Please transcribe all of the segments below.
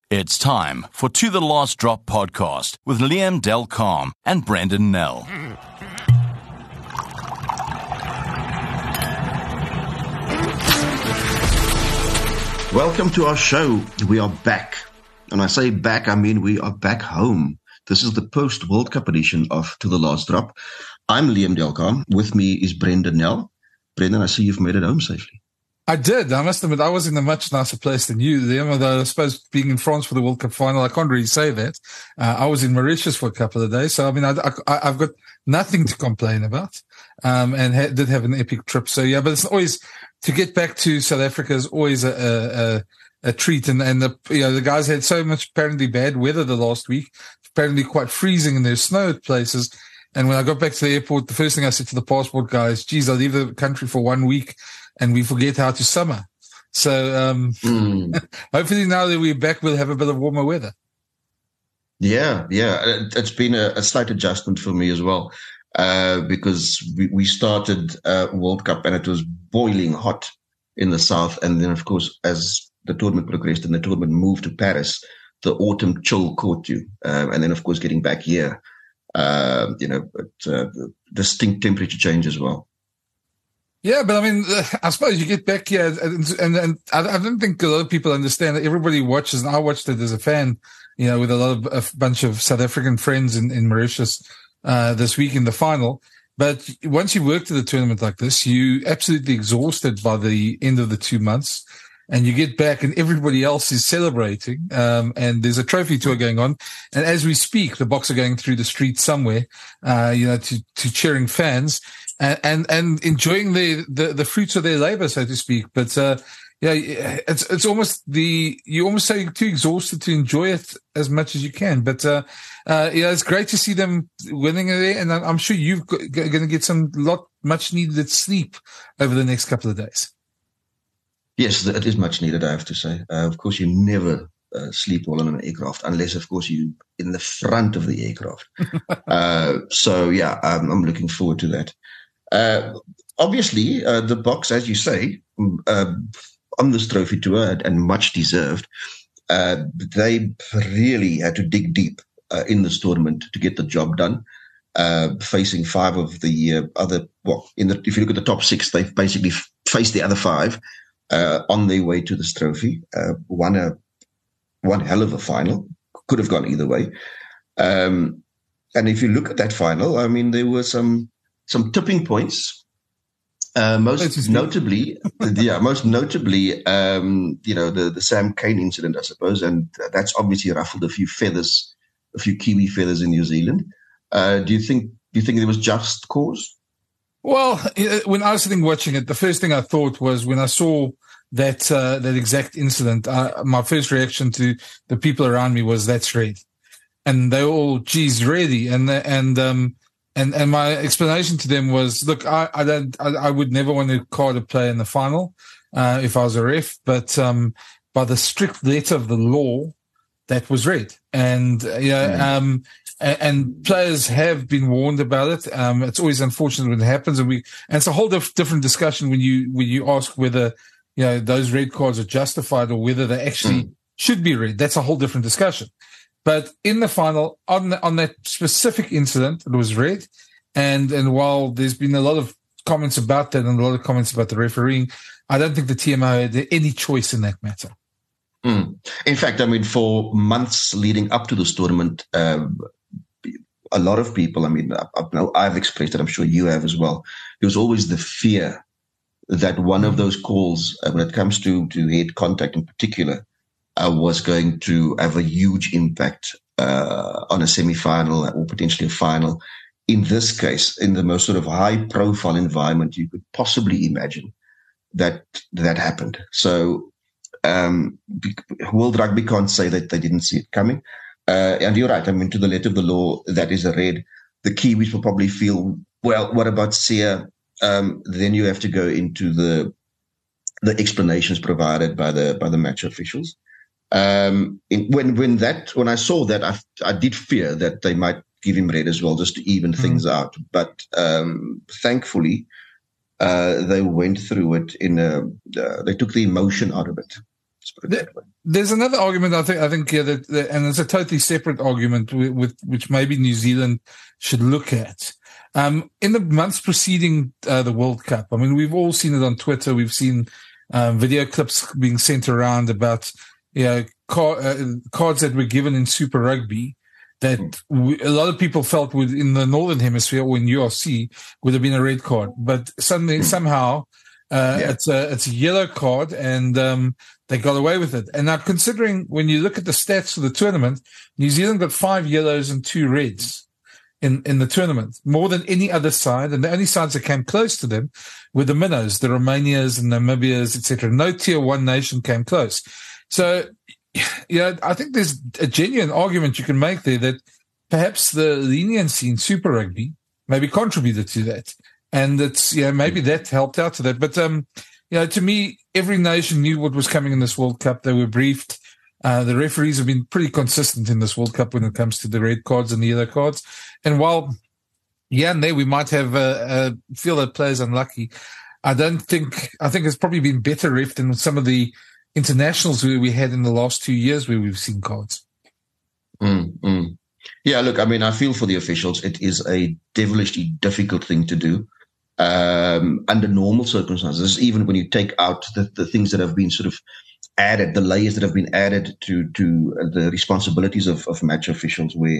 It's time for To The Last Drop podcast with Liam Delcalm and Brendan Nell. Welcome to our show. We are back. And I say back, I mean we are back home. This is the post-World Cup edition of To The Last Drop. I'm Liam Delcalm. With me is Brendan Nell. Brendan, I see you've made it home safely. I did. I must admit, I was in a much nicer place than you, Liam, although I suppose being in France for the World Cup final, I can't really say that. I was in Mauritius for a couple of days. So, I mean, I've got nothing to complain about, and did have an epic trip. So, yeah, but it's always, to get back to South Africa is always a treat. And the guys had so much apparently bad weather the last week, apparently quite freezing and there's snow at places. And when I got back to the airport, the first thing I said to the passport guys, geez, I'll leave the country for 1 week and we forget how to summer. So hopefully now that we're back, we'll have a bit of warmer weather. Yeah. It's been a slight adjustment for me as well, because we started World Cup and it was boiling hot in the south. And then, of course, as the tournament progressed and the tournament moved to Paris, the autumn chill caught you. And then, of course, getting back here, distinct temperature change as well. Yeah, but I mean, I suppose you get back here, and I don't think a lot of people understand that. Everybody watches, and I watched it as a fan, with a bunch of South African friends in Mauritius this week in the final. But once you work to the tournament like this, you absolutely exhausted by the end of the 2 months. And you get back and everybody else is celebrating. And there's a trophy tour going on. And as we speak, the Boks are going through the streets somewhere, to cheering fans and enjoying the fruits of their labor, so to speak. But, it's almost you almost say you're too exhausted to enjoy it as much as you can. But, it's great to see them winning there. And I'm sure you're going to get much needed sleep over the next couple of days. Yes, it is much needed, I have to say. Of course, you never sleep well on an aircraft unless, of course, you're in the front of the aircraft. I'm looking forward to that. Obviously, the Boks, as you say, on this trophy tour, and much deserved, they really had to dig deep in this tournament to get the job done. Facing five of the if you look at the top six, they've basically faced the other five. On their way to this trophy, won one hell of a final. Could have gone either way. And if you look at that final, I mean, there were some tipping points. Most notably, the Sam Cane incident, I suppose, and that's obviously ruffled a few Kiwi feathers in New Zealand. Do you think there was just cause? Well, when I was sitting watching it, the first thing I thought was when I saw that exact incident, my first reaction to the people around me was, that's red. And they were all, geez, really? And my explanation to them was, look, I would never want to card a player in the final, if I was a ref, but, by the strict letter of the law, that was red. And, and players have been warned about it. It's always unfortunate when it happens, and it's a whole different discussion when you ask whether those red cards are justified or whether they actually should be red. That's a whole different discussion. But in the final, on that specific incident, it was red. And while there's been a lot of comments about that and a lot of comments about the refereeing, I don't think the TMO had any choice in that matter. In fact, I mean, for months leading up to this tournament, a lot of people, I mean, I've expressed it, I'm sure you have as well. There was always the fear that one of those calls, when it comes to head contact in particular, was going to have a huge impact on a semi-final or potentially a final. In this case, in the most sort of high-profile environment you could possibly imagine, that happened. So World Rugby can't say that they didn't see it coming. And you're right. I mean, to the letter of the law, that is a red. The Kiwis will probably feel, well, what about Sia? Then you have to go into the explanations provided by the match officials. When I saw that, I did fear that they might give him red as well, just to even things out. But thankfully, they went through it they took the emotion out of it. put it that way. There's another argument I think that and it's a totally separate argument with which maybe New Zealand should look at. In the months preceding the World Cup, I mean, we've all seen it on Twitter. We've seen video clips being sent around about cards that were given in Super Rugby that a lot of people felt would, in the Northern Hemisphere or in URC, would have been a red card, but somehow. It's a yellow card, and they got away with it. And now, considering when you look at the stats for the tournament, New Zealand got 5 yellows and 2 reds in the tournament, more than any other side. And the only sides that came close to them were the minnows, the Romanias and Namibias, etc. No tier 1 nation came close. So, I think there's a genuine argument you can make there that perhaps the leniency in Super Rugby maybe contributed to that. And it's, maybe that helped out to that. But, to me, every nation knew what was coming in this World Cup. They were briefed. The referees have been pretty consistent in this World Cup when it comes to the red cards and the yellow cards. And while, and there we might have feel that players unlucky, I think it's probably been better ref than some of the internationals we had in the last 2 years where we've seen cards. Yeah, look, I mean, I feel for the officials. It is a devilishly difficult thing to do. Under normal circumstances, even when you take out the things that have been sort of added, the layers that have been added to the responsibilities of match officials, where,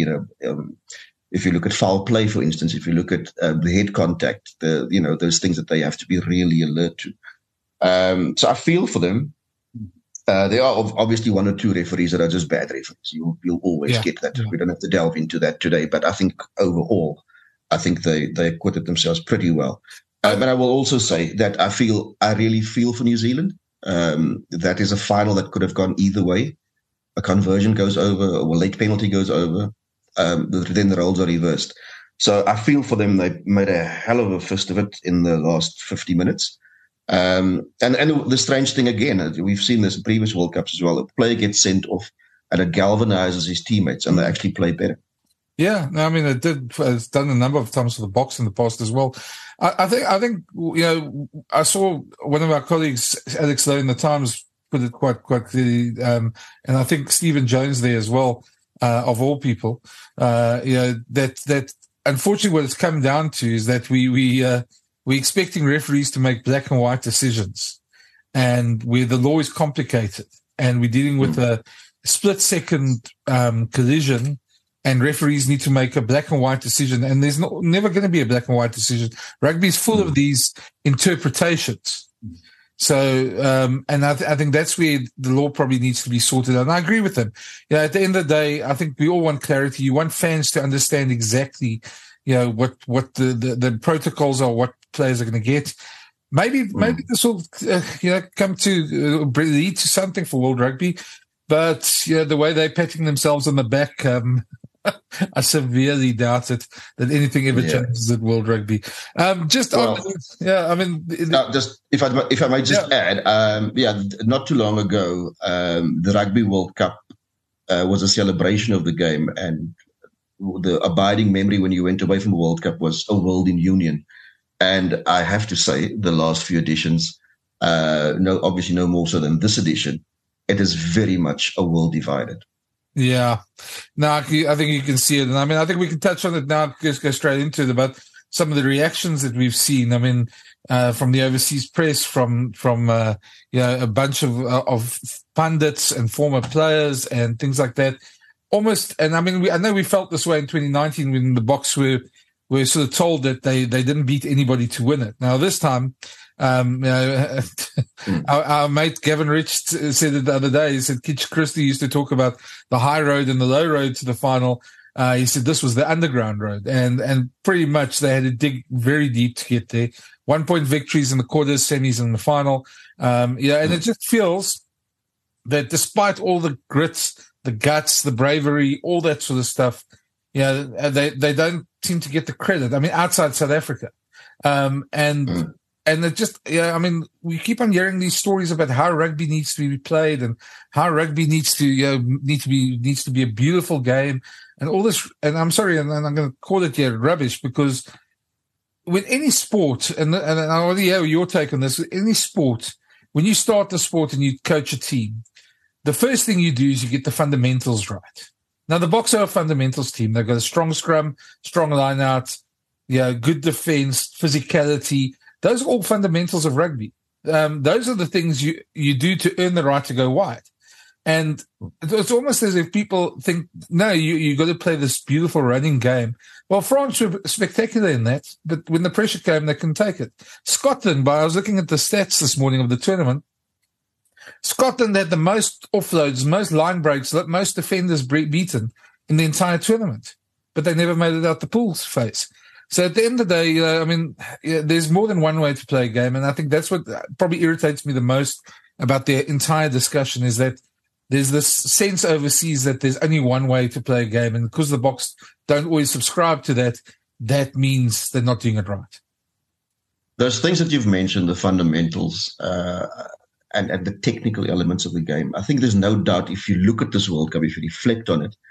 if you look at foul play, for instance, if you look at the head contact, those things that they have to be really alert to. So I feel for them. There are obviously 1 or 2 referees that are just bad referees. You'll always get that. Yeah. We don't have to delve into that today, but I think overall, I think they acquitted themselves pretty well. But I will also say that I really feel for New Zealand. That is a final that could have gone either way. A conversion goes over, or a late penalty goes over. Then the roles are reversed. So I feel for them. They made a hell of a fist of it in the last 50 minutes. And the strange thing again, we've seen this in previous World Cups as well. A player gets sent off and it galvanizes his teammates, and they actually play better. Yeah, I mean, it's done a number of times for the Boks in the past as well. I think I saw one of our colleagues, Alex Lowe in the Times, put it quite clearly, and I think Stephen Jones there as well, of all people. That unfortunately what it's come down to is that we're expecting referees to make black and white decisions, and where the law is complicated, and we're dealing with a split-second collision. And referees need to make a black and white decision, and there's never going to be a black and white decision. Rugby is full of these interpretations. So, and I think that's where the law probably needs to be sorted out. And I agree with them. At the end of the day, I think we all want clarity. You want fans to understand exactly, what the protocols are, what players are going to get. Maybe this will, come to lead to something for World Rugby. But the way they're patting themselves on the back, I severely doubt it that anything ever changes at World Rugby. Just if I might just add, not too long ago, the Rugby World Cup was a celebration of the game, and the abiding memory when you went away from the World Cup was a world in union. And I have to say, the last few editions, obviously no more so than this edition, it is very much a world divided. Yeah. No, I think you can see it. And I mean, I think we can touch on it now, just go straight into it, about some of the reactions that we've seen. I mean, from the overseas press, from a bunch of pundits and former players and things like that. Almost, and I mean, I know we felt this way in 2019 when the Boks were sort of told that they didn't beat anybody to win it. Now this time, our mate Gavin Rich said it the other day. He said Kitch Christie used to talk about the high road and the low road to the final. He said this was the underground road, and pretty much they had to dig very deep to get there. 1-point victories in the quarters, semis, and the final. And it just feels that despite all the grits, the guts, the bravery, all that sort of stuff, they don't seem to get the credit. I mean, outside South Africa, and it just, I mean, we keep on hearing these stories about how rugby needs to be played and how rugby needs to be a beautiful game and all this. And I'm sorry, and I'm going to call it rubbish, because with any sport, and I already have your take on this, any sport, when you start the sport and you coach a team, the first thing you do is you get the fundamentals right. Now, the Boks are a fundamentals team. They've got a strong scrum, strong line-out, good defense, physicality. Those are all fundamentals of rugby. Those are the things you do to earn the right to go wide. And it's almost as if people think, no, you got to play this beautiful running game. Well, France were spectacular in that, but when the pressure came, they couldn't take it. Scotland, I was looking at the stats this morning of the tournament, Scotland had the most offloads, most line breaks, most defenders beaten in the entire tournament, but they never made it out the pool's phase. So at the end of the day, there's more than one way to play a game, and I think that's what probably irritates me the most about the entire discussion is that there's this sense overseas that there's only one way to play a game, and because the Boks don't always subscribe to that, that means they're not doing it right. Those things that you've mentioned, the fundamentals, and the technical elements of the game. I think there's no doubt if you look at this World Cup, if you reflect on it,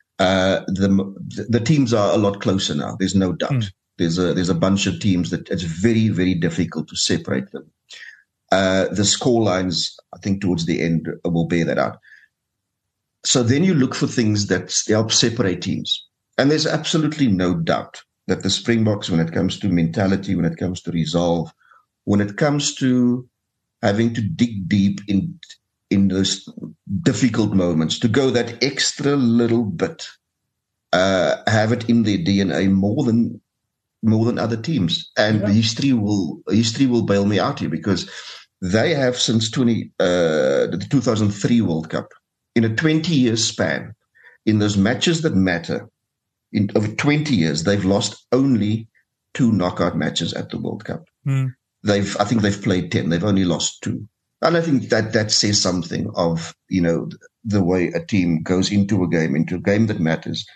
the teams are a lot closer now. There's no doubt. There's a bunch of teams that it's very, very difficult to separate them. The score lines, I think, towards the end will bear that out. So then you look for things that help separate teams. And there's absolutely no doubt that the Springboks, when it comes to mentality, when it comes to resolve, when it comes to having to dig deep in those difficult moments, to go that extra little bit, have it in their DNA more than other teams. And history will bail me out here, because they have since the 2003 World Cup, in a 20-year span, in those matches that matter, in over 20 years, they've lost only 2 knockout matches at the World Cup. I think they've played 10. They've only lost 2. And I think that says something of, the way a team goes into a game that matters,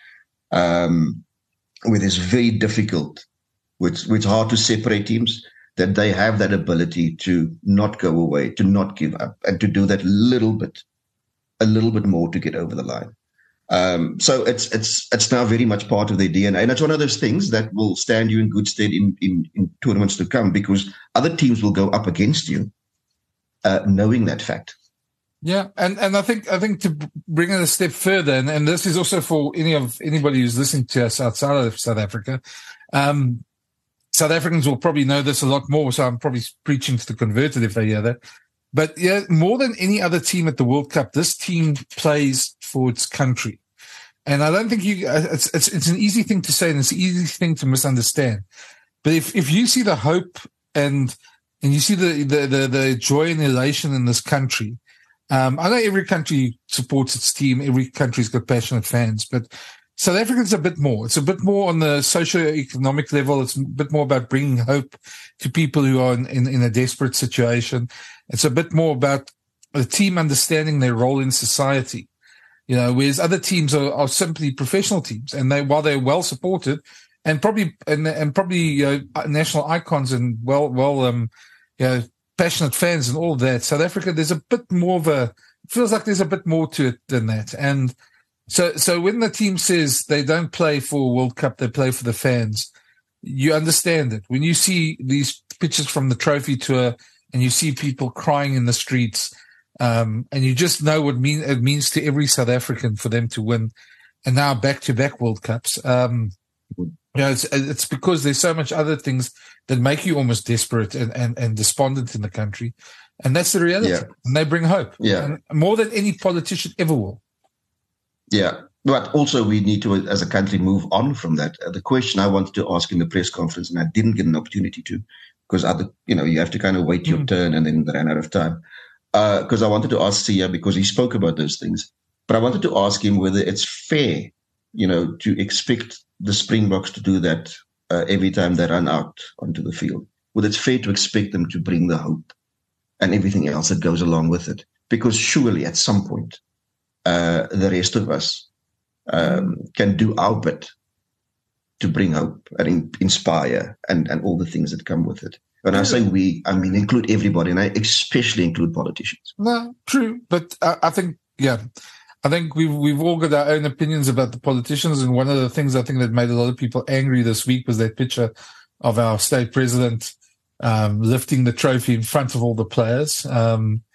where it's very difficult, where it's hard to separate teams, that they have that ability to not go away, to not give up, and to do that a little bit more to get over the line. So it's now very much part of their DNA. And it's one of those things that will stand you in good stead in tournaments to come, because other teams will go up against you, knowing that fact. Yeah, and I think to bring it a step further, and this is also for anybody who's listening to us outside of South Africa, South Africans will probably know this a lot more, so I'm probably preaching to the converted if they hear that. But yeah, more than any other team at the World Cup, this team plays for its country. And I don't think it's an easy thing to say, and it's an easy thing to misunderstand. But if you see the hope and you see the joy and elation in this country, I know every country supports its team, every country's got passionate fans, but South Africa's a bit more. It's a bit more on the socio-economic level. It's a bit more about bringing hope to people who are in a desperate situation. It's a bit more about the team understanding their role in society. Whereas other teams are simply professional teams, and while they're well supported and probably national icons and passionate fans and all of that, South Africa, there's a bit more it feels like there's a bit more to it than that. And so when the team says they don't play for World Cup, they play for the fans, you understand it. When you see these pictures from the trophy tour and you see people crying in the streets, and you just know what it means to every South African for them to win, and now back-to-back World Cups. It's because there's so much other things that make you almost desperate and despondent in the country, and that's the reality. Yeah. And they bring hope, more than any politician ever will. Yeah, but also we need to, as a country, move on from that. The question I wanted to ask in the press conference, and I didn't get an opportunity to, because you have to kind of wait your turn, and then ran out of time. Because I wanted to ask Siya, because he spoke about those things, but I wanted to ask him whether it's fair, to expect the Springboks to do that every time they run out onto the field. Whether it's fair to expect them to bring the hope and everything else that goes along with it. Because surely at some point, the rest of us can do our bit to bring hope and inspire and all the things that come with it. When I say we, I mean include everybody, and I especially include politicians. No, true, but I think we've all got our own opinions about the politicians, and one of the things I think that made a lot of people angry this week was that picture of our state president lifting the trophy in front of all the players. I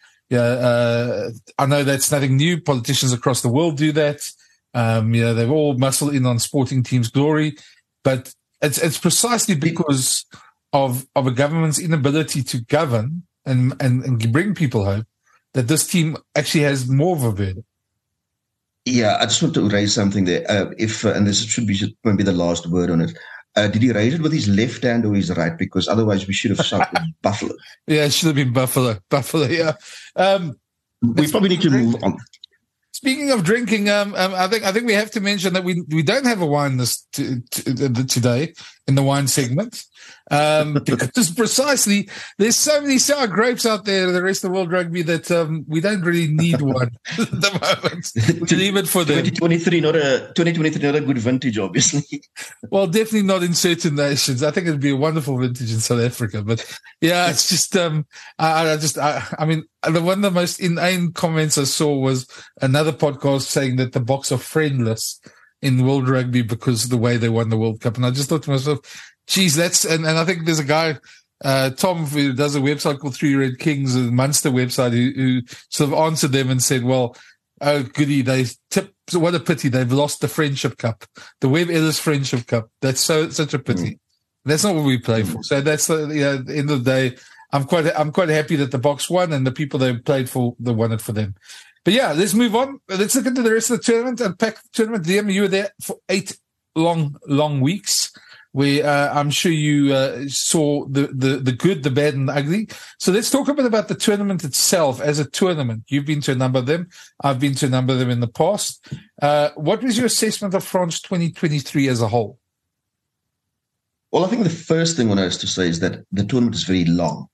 know that's nothing new. Politicians across the world do that. They've all muscle in on sporting teams' glory, but it's precisely because of a government's inability to govern and bring people hope that this team actually has more of a verdict. Yeah, I just want to raise something there. And this should be maybe the last word on it. Did he raise it with his left hand or his right? Because otherwise we should have shouted Buffalo. Yeah, it should have been Buffalo. Buffalo, yeah. We probably need to move on. Speaking of drinking, I think we have to mention that we don't have a wine today in the wine segment. Because precisely there's so many sour grapes out there in the rest of world rugby that we don't really need one at the moment. We leave it for them. 2023 not a good vintage, obviously. Well, definitely not in certain nations. I think it'd be a wonderful vintage in South Africa, but yeah, it's just I mean, one of the most inane comments I saw was another podcast saying that the Boks are friendless in world rugby because of the way they won the World Cup, and I just thought to myself, geez, and I think there's a guy, Tom, who does a website called Three Red Kings, a Munster website, who sort of answered them and said, well, oh, goody, what a pity. They've lost the Friendship Cup, the Webb Ellis Friendship Cup. That's such a pity. That's not what we play for. So that's at the end of the day, I'm quite happy that the Boks won and the people they played for, they won it for them. But yeah, let's move on. Let's look into the rest of the tournament, unpack the tournament. Liam, you were there for 8 long weeks, where I'm sure you saw the good, the bad, and the ugly. So let's talk a bit about the tournament itself as a tournament. You've been to a number of them. I've been to a number of them in the past. What was your assessment of France 2023 as a whole? Well, I think the first thing one has to say is that the tournament is very long.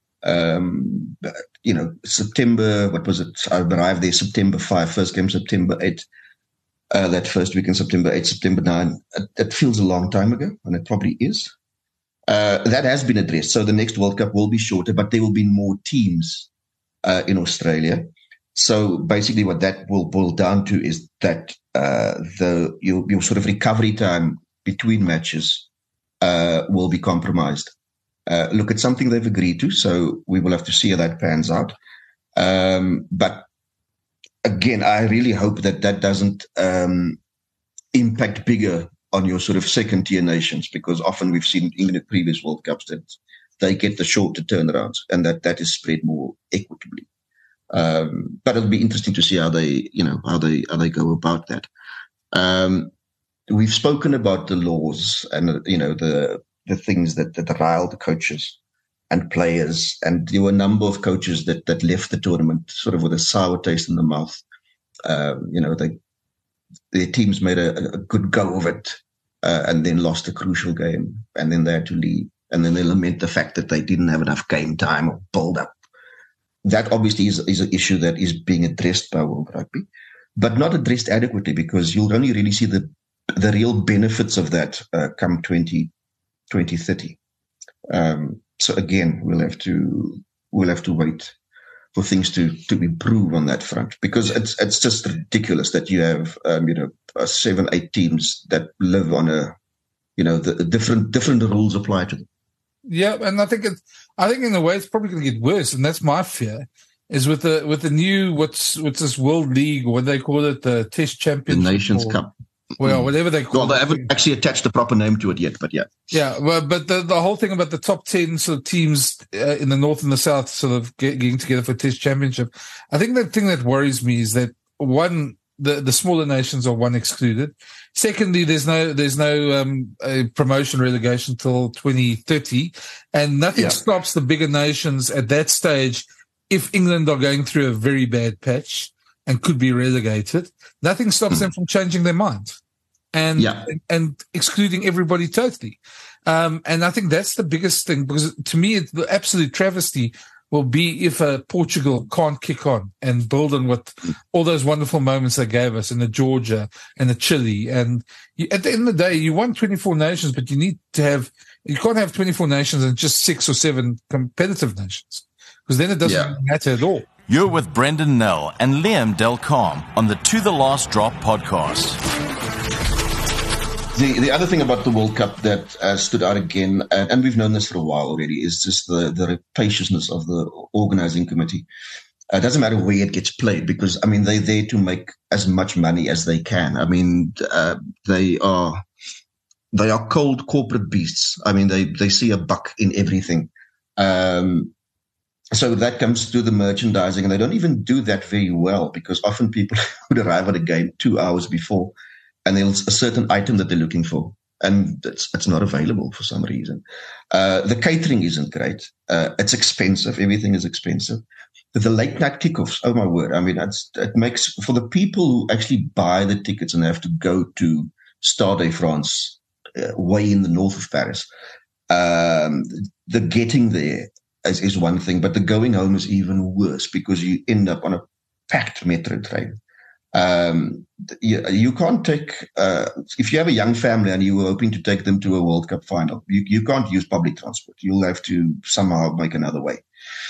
September, what was it? I arrived there September 5, first game September 8. That first week in September 8, September 9, it feels a long time ago, and it probably is. That has been addressed. So the next World Cup will be shorter, but there will be more teams in Australia. So basically what that will boil down to is that your sort of recovery time between matches will be compromised. Look, it's something they've agreed to, so we will have to see how that pans out. But again, I really hope that doesn't impact bigger on your sort of second-tier nations, because often we've seen even in previous World Cups that they get the shorter turnarounds and that is spread more equitably. But it'll be interesting to see how they go about that. We've spoken about the laws and the things that rile the coaches and players, and there were a number of coaches that left the tournament sort of with a sour taste in the mouth. Their teams made a good go of it, and then lost a crucial game, and then they had to leave, and then they lament the fact that they didn't have enough game time or build up. That obviously is an issue that is being addressed by World Rugby, but not addressed adequately, because you'll only really see the real benefits of that come 2030. So again, we'll have to wait for things to improve on that front, because it's just ridiculous that you have 7-8 teams that live on the different rules apply to them. Yeah, and I think in a way it's probably going to get worse, and that's my fear. Is with the new what's this World League, what they call it, the Test Championship, the Nations Cup. Well, whatever they call it. Well, they haven't actually attached the proper name to it yet, but yeah. Yeah, well, but the whole thing about the top 10 sort of teams in the North and the South sort of getting together for Test Championship, I think the thing that worries me is that, one, the smaller nations are one excluded. Secondly, there's no promotion relegation till 2030, and nothing stops the bigger nations at that stage. If England are going through a very bad patch and could be relegated, nothing stops them from changing their mind and excluding everybody totally. And I think that's the biggest thing, because to me, the absolute travesty will be if Portugal can't kick on and build on what all those wonderful moments they gave us in the Georgia and the Chile. And at the end of the day, you want 24 nations, but you can't have 24 nations and just 6 or 7 competitive nations, because then it doesn't matter at all. You're with Brendan Nell and Liam Delcom on the To The Last Drop podcast. The other thing about the World Cup that stood out again, and we've known this for a while already, is just the rapaciousness of the organizing committee. It doesn't matter where it gets played because, I mean, they're there to make as much money as they can. I mean, they are cold corporate beasts. I mean, they see a buck in everything. So that comes to the merchandising, and they don't even do that very well because often people would arrive at a game 2 hours before and there's a certain item that they're looking for, and it's not available for some reason. The catering isn't great. It's expensive. Everything is expensive. The late night kickoffs, oh my word. I mean, it makes, for the people who actually buy the tickets and have to go to Stade de France, way in the north of Paris, the getting there is one thing, but the going home is even worse because you end up on a packed metro train. You can't take, if you have a young family and you were hoping to take them to a World Cup final, you can't use public transport. You'll have to somehow make another way.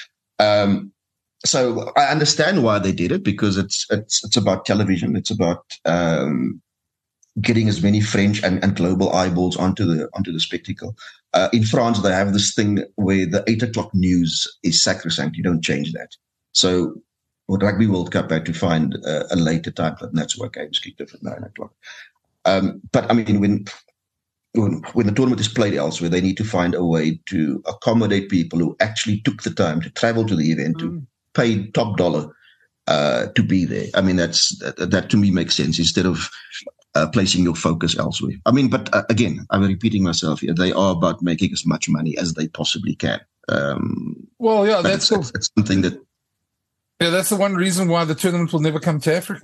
So I understand why they did it because it's about television. It's about getting as many French and global eyeballs onto the spectacle. In France, they have this thing where the 8 o'clock news is sacrosanct. You don't change that. So with Rugby World Cup, I had to find a later time, and that's why games kicked off at 9 o'clock. But I mean, when the tournament is played elsewhere, they need to find a way to accommodate people who actually took the time to travel to the event, to pay top dollar to be there. I mean, that to me makes sense instead of placing your focus elsewhere. I mean, but again, I'm repeating myself here. They are about making as much money as they possibly can. Well, yeah, that's something that. Yeah, that's the one reason why the tournament will never come to Africa.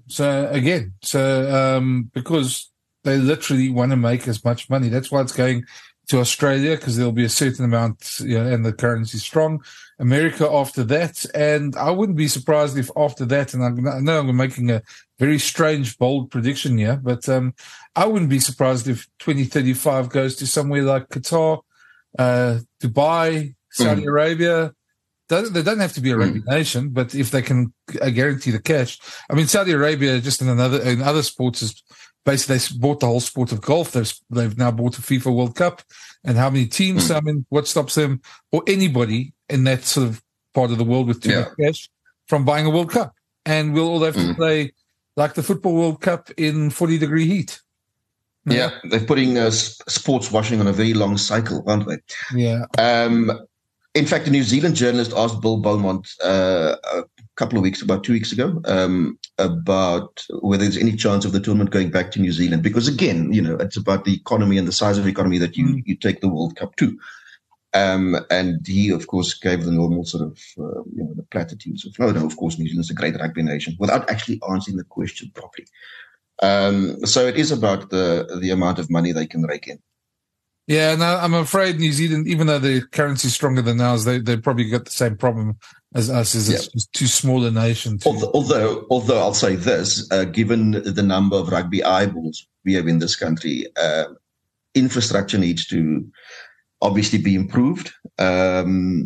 Because they literally want to make as much money. That's why it's going to Australia, because there'll be a certain amount, and the currency is strong. America after that, and I wouldn't be surprised if after that, and I know I'm making a very strange, bold prediction here, but I wouldn't be surprised if 2035 goes to somewhere like Qatar, Dubai, Saudi Arabia. They don't have to be a rugby nation, but if they can guarantee the cash. I mean, Saudi Arabia, just in other sports, is basically they bought the whole sport of golf. They've now bought a FIFA World Cup, and how many teams? I mean, what stops them or anybody in that sort of part of the world with too much cash from buying a World Cup? And we'll all have to play like the Football World Cup in 40-degree heat. Yeah, they're putting sports washing on a very long cycle, aren't they? Yeah. In fact, a New Zealand journalist asked Bill Beaumont about 2 weeks ago, about whether there's any chance of the tournament going back to New Zealand. Because again, it's about the economy and the size of the economy that you take the World Cup to. And he, of course, gave the normal sort of, the platitudes of, no, of course, New Zealand's a great rugby nation, without actually answering the question properly. So it is about the amount of money they can rake in. Yeah, no, I'm afraid New Zealand, even though their currency is stronger than ours, they probably got the same problem as us. It's just too small a nation. Although I'll say this, given the number of rugby eyeballs we have in this country, infrastructure needs to obviously be improved. I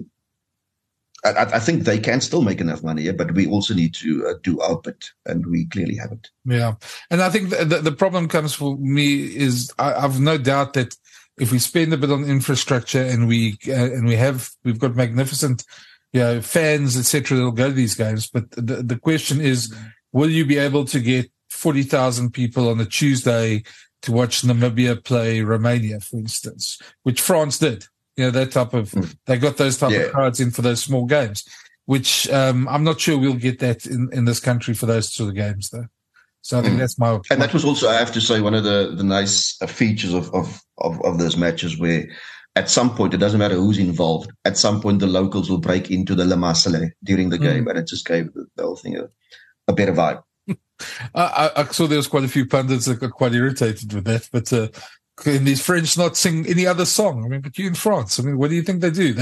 think they can still make enough money, but we also need to do our bit, and we clearly haven't. Yeah, and I think the problem comes for me is I've no doubt that if we spend a bit on infrastructure and we've got magnificent, fans, etc., that'll go to these games. But the question is, will you be able to get 40,000 people on a Tuesday to watch Namibia play Romania, for instance, which France did? That type of, they got those type of crowds in for those small games, which I'm not sure we'll get that in this country for those sort of games, though. So I think that's my. And that was also, I have to say, one of the nice features of those matches, where at some point, it doesn't matter who's involved, at some point the locals will break into the Le Marseillais during the game, and it just gave the whole thing a better vibe. I saw there was quite a few pundits that got quite irritated with that, but can these French not sing any other song? I mean, but you in France, I mean, what do you think they do?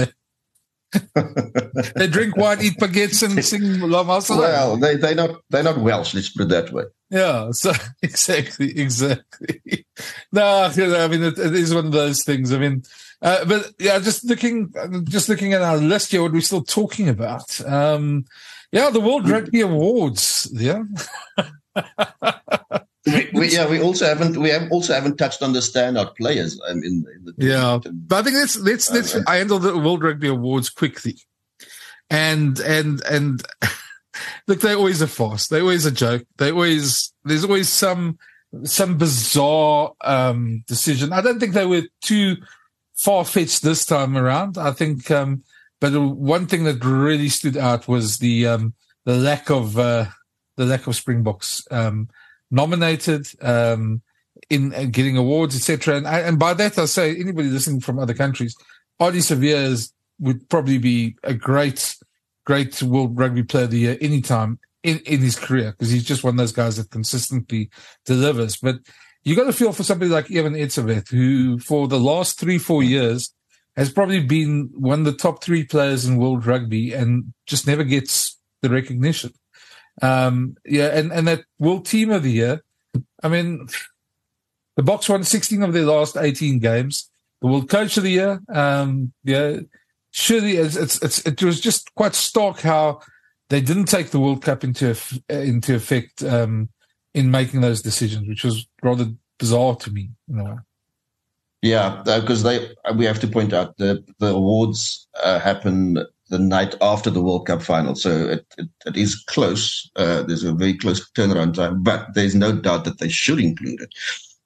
They drink wine, eat baguettes, and sing La Marseillaise. Well, they're not Welsh. Let's put it that way. Yeah. So exactly. No, I mean it is one of those things. I mean, but yeah, just looking at our list here, what we're still talking about. The World Rugby Awards. Yeah. We we also haven't touched on the standout players in the tournament. But I think let's handle the World Rugby Awards quickly. And look, they're always a farce. They're always a joke. There's always some bizarre decision. I don't think they were too far-fetched this time around. I think, but one thing that really stood out was the lack of Springboks nominated in getting awards, etc. And by that I say anybody listening from other countries, Ardie Savea would probably be a great World Rugby Player of the Year anytime in his career, because he's just one of those guys that consistently delivers. But you got to feel for somebody like Eben Etzebeth, who for the last 3-4 years has probably been one of the top 3 players in world rugby and just never gets the recognition. And that World Team of the Year, I mean, the Boks won 16 of their last 18 games. The World Coach of the Year, surely it was just quite stark how they didn't take the World Cup into effect in making those decisions, which was rather bizarre to me. Yeah, because we have to point out the awards happen the night after the World Cup final, so it is close. There's a very close turnaround time, but there's no doubt that they should include it.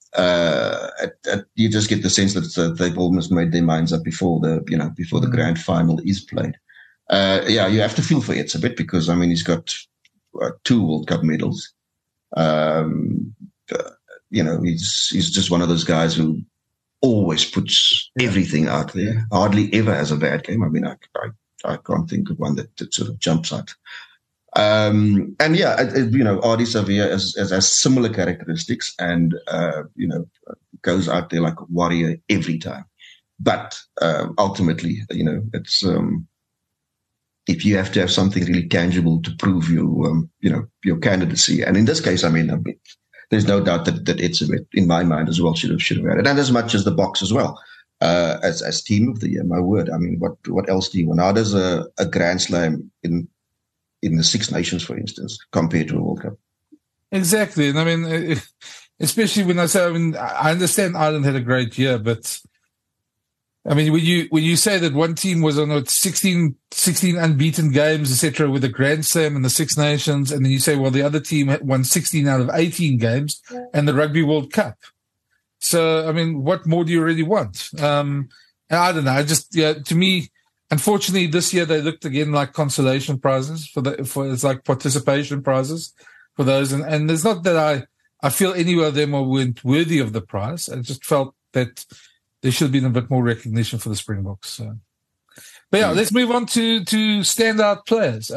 You just get the sense that they've almost made their minds up before the grand final is played. You have to feel for Etzebeth, because I mean he's got 2 World Cup medals. He's just one of those guys who always puts everything out there. Hardly ever has a bad game. I mean, I can't think of one that sort of jumps out. Ardie Savea has similar characteristics and, goes out there like a warrior every time. But ultimately, it's if you have to have something really tangible to prove your candidacy. And in this case, I mean, there's no doubt that Etzebeth, in my mind as well, should have had it. And as much as the Boks as well, as Team of the Year, my word. I mean, what else do you want? How does a Grand Slam in the Six Nations, for instance, compared to a World Cup? Exactly. And I mean, especially when I understand Ireland had a great year, but I mean, when you say that one team was on 16 unbeaten games, etc., with the Grand Slam and the Six Nations, and then you say, well, the other team won 16 out of 18 games and the Rugby World Cup. So, I mean, what more do you really want? I don't know. To me, unfortunately, this year they looked again like consolation prizes it's like participation prizes for those. And it's not that I feel any of them weren't worthy of the prize. I just felt that there should have been a bit more recognition for the Springboks. So. But let's move on to standout players.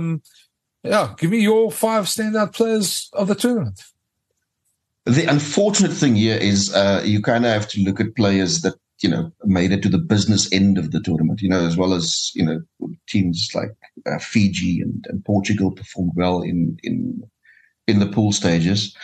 Give me your 5 standout players of the tournament. The unfortunate thing here is you kind of have to look at players that, made it to the business end of the tournament, as well as, teams like Fiji and Portugal performed well in the pool stages.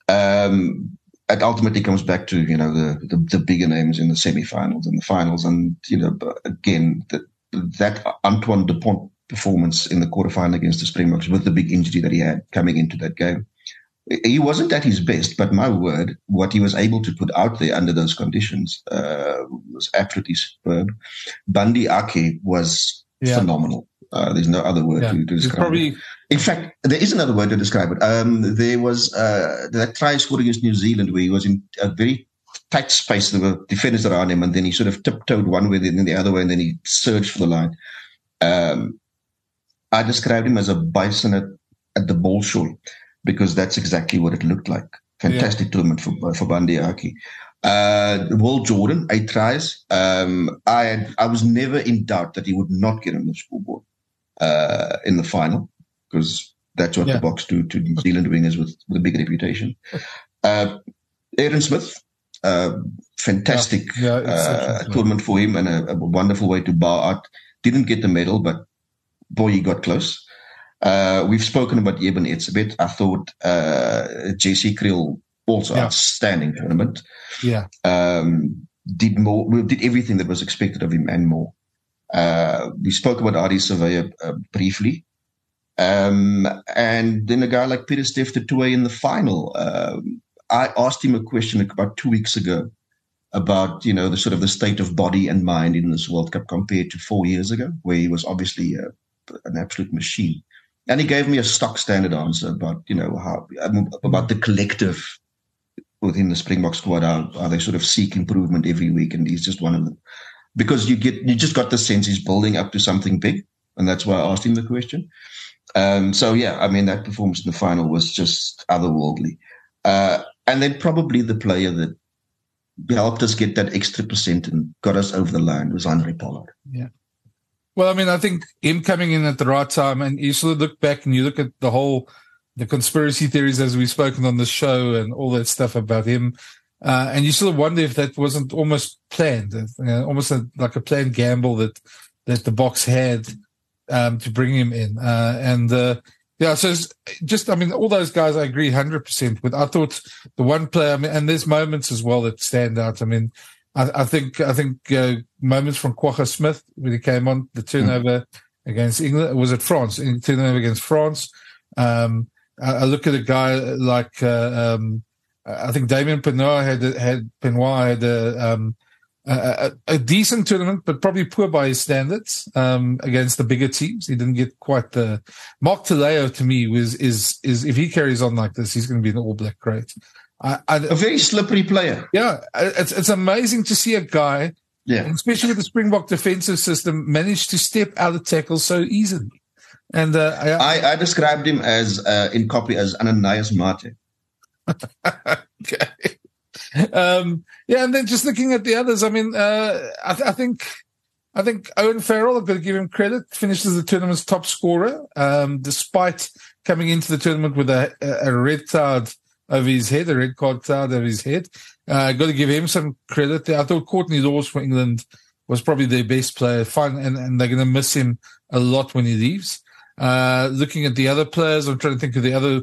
It ultimately comes back to, the bigger names in the semi-finals and the finals. And, again, that Antoine Dupont performance in the quarterfinal against the Springboks with the big injury that he had coming into that game. He wasn't at his best, but my word, what he was able to put out there under those conditions was absolutely superb. Bundee Aki was phenomenal. There's no other word to describe it. In fact, there is another word to describe it. There was that try scored against New Zealand where he was in a very tight space. There were defenders around him, and then he sort of tiptoed one way, then the other way, and then he surged for the line. I described him as a bison at the ball show, because that's exactly what it looked like. Fantastic tournament for Bundee Aki. Will Jordan, 8 tries. I was never in doubt that he would not get on the scoreboard in the final, because that's what the Boks do to New Zealand wingers with a big reputation. Aaron Smith, fantastic tournament for him, and a wonderful way to bow out. Didn't get the medal, but boy, he got close. We've spoken about Eben Etzebeth. I thought Jesse Kriel, also outstanding tournament. Did everything that was expected of him and more. We spoke about Ardie Savea briefly. And then a guy like Peter Steph du Toit in the final. I asked him a question about 2 weeks ago about, the sort of the state of body and mind in this World Cup compared to 4 years ago, where he was obviously an absolute machine. And he gave me a stock standard answer about, about the collective within the Springbok squad, how they sort of seek improvement every week, and he's just one of them. Because you just got the sense he's building up to something big, and that's why I asked him the question. That performance in the final was just otherworldly. And then probably the player that helped us get that extra percent and got us over the line was Handré Pollard. Yeah. Well, I think him coming in at the right time, and you sort of look back and you look at the conspiracy theories as we've spoken on the show and all that stuff about him, and you sort of wonder if that wasn't almost planned, almost like a planned gamble that the Boks had to bring him in. So it's just, all those guys I agree 100% with. I thought the one player, and there's moments as well that stand out. I think moments from Kwagga Smith when he came on, the turnover against England, was it France? Turnover against France. I look at a guy like I think Damien Penoir had a decent tournament, but probably poor by his standards against the bigger teams. He didn't get quite the Mark Taleo. To me, is if he carries on like this, he's going to be an All Black great. A very slippery player. Yeah, it's amazing to see a guy, especially with the Springbok defensive system, manage to step out of tackles so easily. And I described him as in copy as Ananias Mate. Okay. And then just looking at the others, I think Owen Farrell, I've got to give him credit, finishes the tournament's top scorer, despite coming into the tournament with a red card over his head, a red card cloud over his head. Got to give him some credit. I thought Courtney Laws for England was probably their best player. Fine, and they're going to miss him a lot when he leaves. Looking at the other players, I'm trying to think of the other.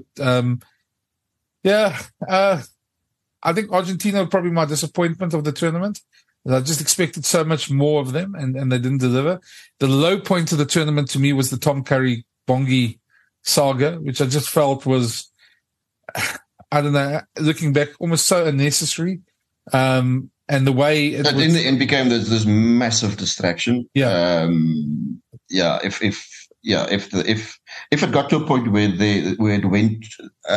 I think Argentina were probably my disappointment of the tournament. I just expected so much more of them, and they didn't deliver. The low point of the tournament to me was the Tom Curry Bongi saga, which I just felt was, I don't know, looking back, almost so unnecessary. And the way it in the end became this massive distraction. Yeah. If it got to a point where it went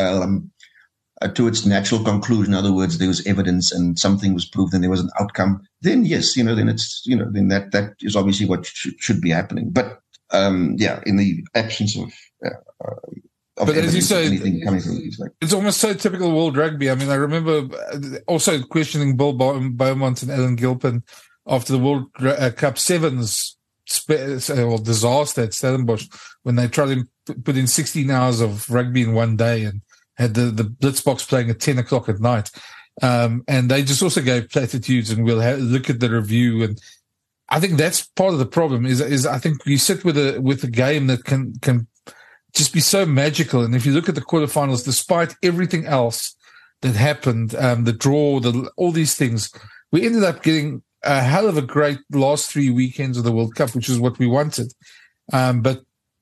to its natural conclusion, in other words, there was evidence and something was proved and there was an outcome, then yes, then it's, then that is obviously what should be happening. But in the absence of but as you say, anything coming from these, it's almost so typical world rugby. I remember also questioning Bill Beaumont and Alan Gilpin after the World Cup Sevens disaster at Stellenbosch when they tried to put in 16 hours of rugby in one day and had the Blitzboks playing at 10 o'clock at night. And they just also gave platitudes, and we'll look at the review. And I think that's part of the problem is I think you sit with a game that can just be so magical. And if you look at the quarterfinals, despite everything else that happened, the draw, all these things, we ended up getting a hell of a great last 3 weekends of the World Cup, which is what we wanted. But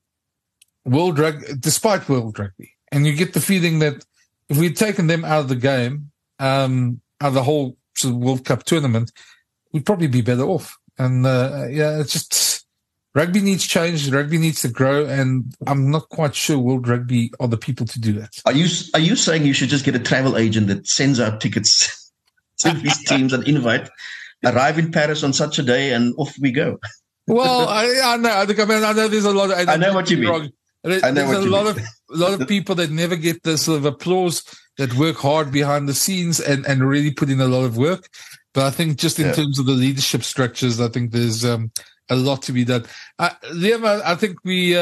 despite world rugby, and you get the feeling that if we'd taken them out of the game, out of the whole sort of World Cup tournament, we'd probably be better off. And it's just rugby needs change. Rugby needs to grow, and I'm not quite sure world rugby are the people to do that. Are you saying you should just get a travel agent that sends out tickets to these teams and invite, arrive in Paris on such a day, and off we go? Well, I know. I know there's a lot of. I know what you mean. There's a lot of people that never get the sort of applause, that work hard behind the scenes and really put in a lot of work. But I think just in terms of the leadership structures, I think there's a lot to be done. Liam, I think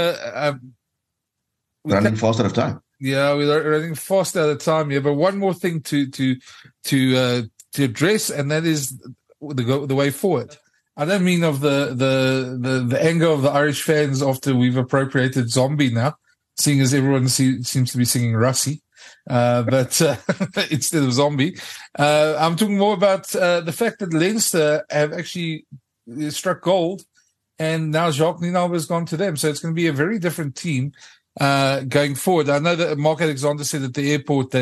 running fast out of time. Yeah, we're running fast out of time. Yeah, but one more thing to address, and that is the way forward. I don't mean of the anger of the Irish fans after we've appropriated Zombie now, seeing as everyone seems to be singing Rassie, but instead of Zombie. I'm talking more about the fact that Leinster have actually struck gold, and now Jacques Nienaber has gone to them. So it's going to be a very different team going forward. I know that Mark Alexander said at the airport that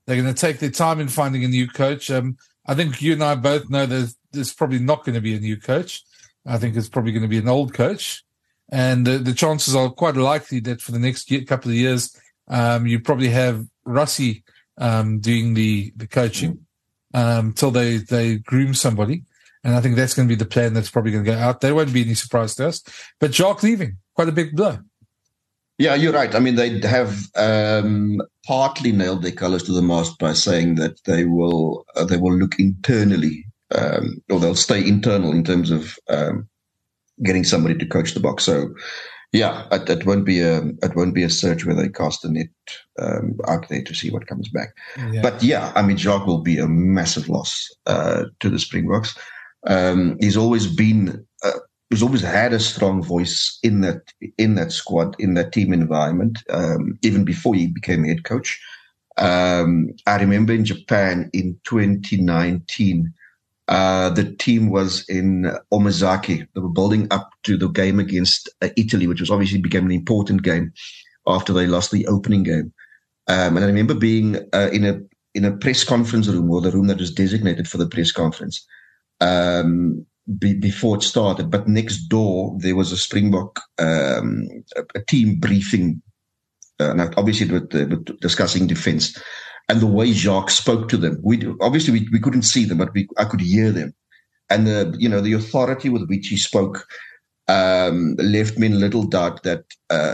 They're going to take their time in finding a new coach. I think you and I both know that there's probably not going to be a new coach. I think it's probably going to be an old coach. And the chances are quite likely that for the next couple of years, you probably have Rassie doing the coaching till they groom somebody. And I think that's going to be the plan that's probably going to go out. There won't be any surprise to us. But Jacques leaving, quite a big blow. Yeah, you're right. I mean, they have partly nailed their colours to the mast by saying that they will look internally, or they'll stay internal in terms of getting somebody to coach the box. So, yeah, it won't be a search where they cast the net out there to see what comes back. Yeah. But yeah, I mean, Jacques will be a massive loss to the Springboks. He's always had a strong voice in that squad, in that team environment, even before he became head coach. I remember in Japan in 2019, the team was in Omazaki. They were building up to the game against Italy, which was obviously became an important game after they lost the opening game. And I remember being in a press conference room, or the room that was designated for the press conference, before it started. But next door, there was a Springbok a team briefing. Now, obviously, with discussing defence. And the way Jacques spoke to them, we couldn't see them, but I could hear them. And the authority with which he spoke left me in little doubt that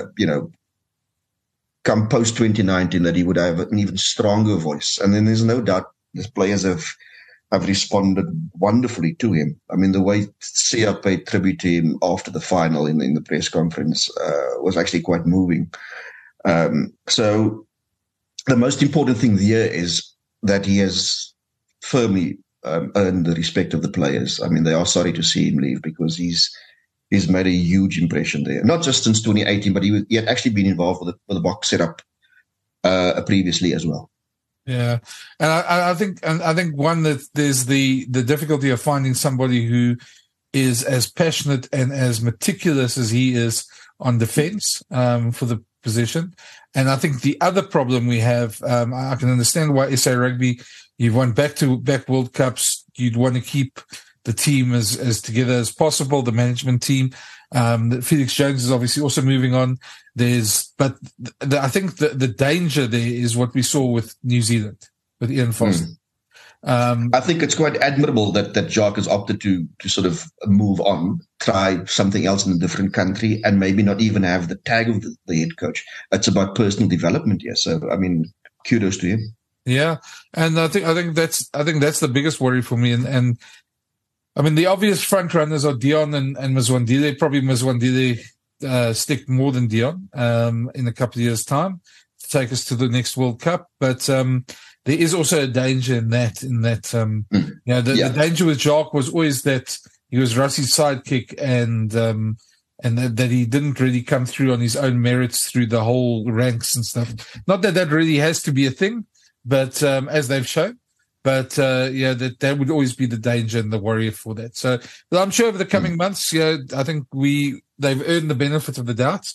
come post 2019 that he would have an even stronger voice. And then there's no doubt the players have responded wonderfully to him. I mean, the way Sia paid tribute to him after the final in the press conference was actually quite moving. So the most important thing here is that he has firmly earned the respect of the players. I mean, they are sorry to see him leave because he's made a huge impression there. Not just since 2018, but he had actually been involved with the box setup previously as well. Yeah, and I think one that there's the difficulty of finding somebody who is as passionate and as meticulous as he is on defence for the position. And I think the other problem we have, I can understand why SA Rugby, you've won back-to-back World Cups. You'd want to keep the team as together as possible, the management team. Felix Jones is obviously also moving on. I think the danger there is what we saw with New Zealand, with Ian Foster. I think it's quite admirable that Jacques has opted to sort of move on, try something else in a different country, and maybe not even have the tag of the head coach. It's about personal development here. So, I mean, kudos to him. Yeah, and I think that's the biggest worry for me. And I mean, the obvious front runners are Dion and Mzwandile. Probably Mzwandile stick more than Dion in a couple of years' time to take us to the next World Cup. But there is also a danger in that. The danger with Jacques was always that he was Rassie's sidekick and that he didn't really come through on his own merits through the whole ranks and stuff. Not that really has to be a thing, but as they've shown. But that would always be the danger and the worry for that. So, but I'm sure over the coming months, I think they've earned the benefit of the doubt.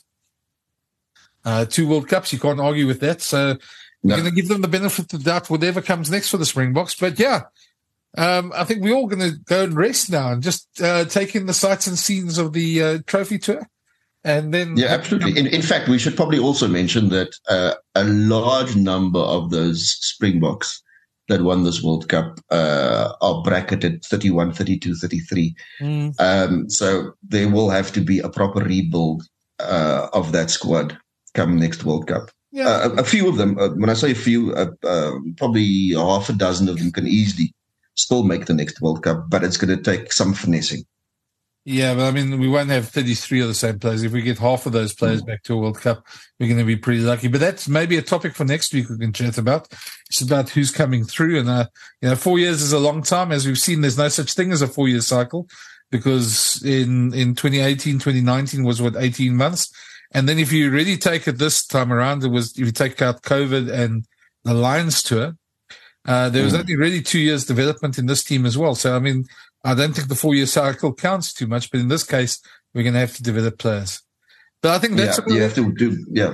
2 World Cups, you can't argue with that. So we're going to give them the benefit of the doubt, whatever comes next for the Springboks. But I think we're all going to go and rest now and just take in the sights and scenes of the trophy tour. And then, yeah, absolutely. In fact, we should probably also mention that a large number of those Springboks that won this World Cup are bracketed 31, 32, 33. So there will have to be a proper rebuild of that squad come next World Cup. Yeah. A few of them, when I say a few, probably half a dozen of them can easily still make the next World Cup, but it's going to take some finessing. Yeah, but I mean, we won't have 33 of the same players. If we get half of those players back to a World Cup, we're going to be pretty lucky. But that's maybe a topic for next week we can chat about. It's about who's coming through. And, 4 years is a long time. As we've seen, there's no such thing as a 4-year cycle because in 2018, 2019 was 18 months. And then if you really take it this time around, if you take out COVID and the Lions tour, there was only really 2 years development in this team as well. So, I mean, I don't think the 4-year cycle counts too much, but in this case, we're going to have to develop players. But I think that's you have to do. Yeah,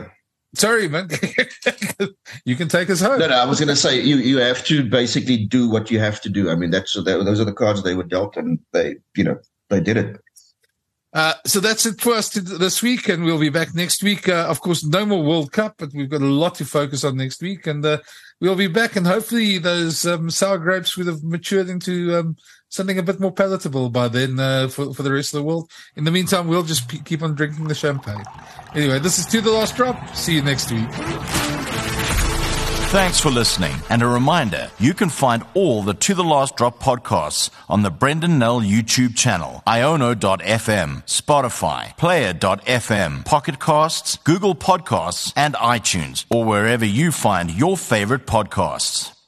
Sorry, man. You can take us home. No, I was going to say you have to basically do what you have to do. I mean, those are the cards they were dealt, and they did it. So that's it for us this week, and we'll be back next week. Of course, no more World Cup, but we've got a lot to focus on next week, and we'll be back, and hopefully those sour grapes would have matured into something a bit more palatable by then for the rest of the world. In the meantime, we'll just keep on drinking the champagne. Anyway, this is To The Last Drop. See you next week. Thanks for listening. And a reminder, you can find all the To The Last Drop podcasts on the Brendan Nell YouTube channel, iono.fm, Spotify, Player.fm, Pocket Casts, Google Podcasts, and iTunes, or wherever you find your favorite podcasts.